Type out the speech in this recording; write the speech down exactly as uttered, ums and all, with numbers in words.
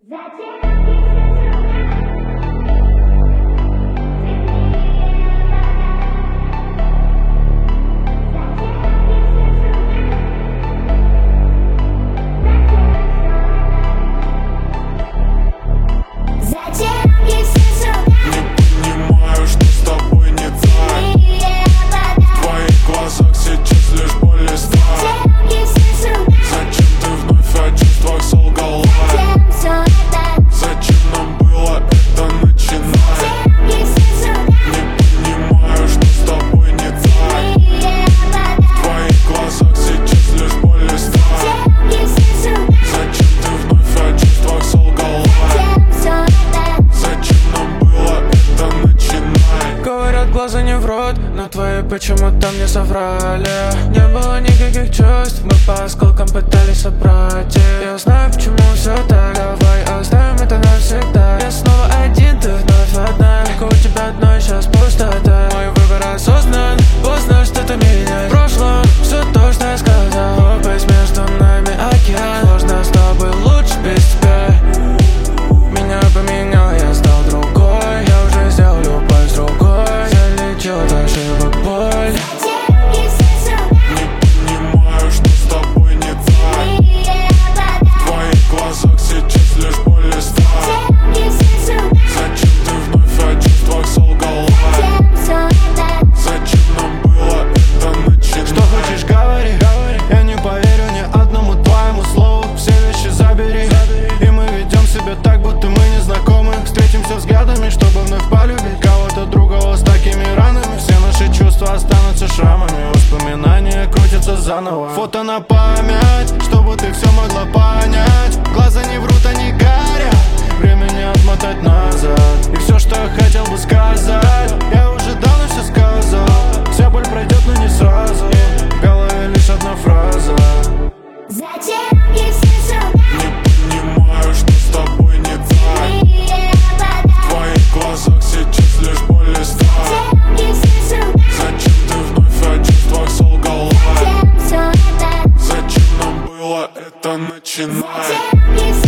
Глаза не врут, но твои почему-то мне соврали. Не было никаких чувств, мы по осколкам пытались собрать их. Я знаю, почему все так, давай оставим это навсегда. Я снова один, ты вновь одна, только у тебя одной сейчас пустота. Мой выбор осознан, поздно что-то меняет. В прошлом все то, что я сказал. Пропасть между нами океан. Сложно с тобой, лучше без тебя. Меня поменял, я стал другой. Я уже сделал любовь с другой. От ошибок боль. Не понимаю, что с тобой не так. В твоих глазах сейчас лишь боль и страх. Зачем ты вновь о чувствах солгала? Зачем нам было это начинать? Что хочешь, говори, я не поверю ни одному твоему слову. Все вещи забери, и мы ведем себя так, будто мы не знакомы. Встретимся взглядами, чтобы вновь полюбить кого-то другого с такими ранами. Все наши чувства останутся шрамами, воспоминания крутятся заново. Фото на память, чтобы ты все могла понять. Глаза не врут, они горят, времени отмотать назад. И все, что я хотел бы сказать, я уже давно все сказал. Вся боль пройдет, но не сразу, в голове лишь одна фраза. Зачем не понимаю, что с тобой не так. В твоих глазах сейчас лишь боль и страх. Зачем ты вновь о чувствах солгала? Зачем нам было это начинать?